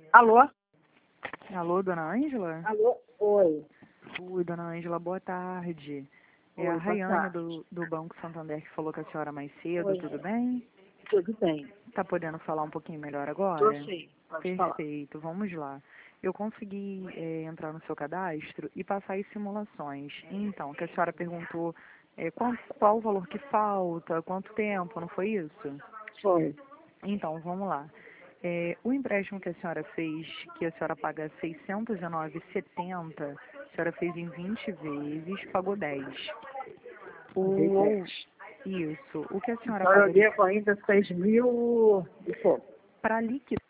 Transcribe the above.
Alô? Alô, dona Ângela? Alô? Oi. Oi, dona Ângela, boa tarde. É a Oi, boa Rayane tarde. do Banco Santander que falou com a senhora mais cedo, Oi. tudo bem? Tudo bem? Tá podendo falar um pouquinho melhor Tô agora? sim, pode falar. Perfeito, vamos lá. Eu consegui entrar no seu cadastro e passar as simulações. Então, que a senhora perguntou qual o valor que falta, quanto tempo, não foi isso? Foi. Então, vamos lá. O empréstimo que a senhora fez, que a senhora paga 609,70, a senhora fez em 20 vezes, pagou 10. Paguei O, 10. ou- isso, o que a senhora Então eu pagou devo ainda 6 mil e pouco. para liquidar.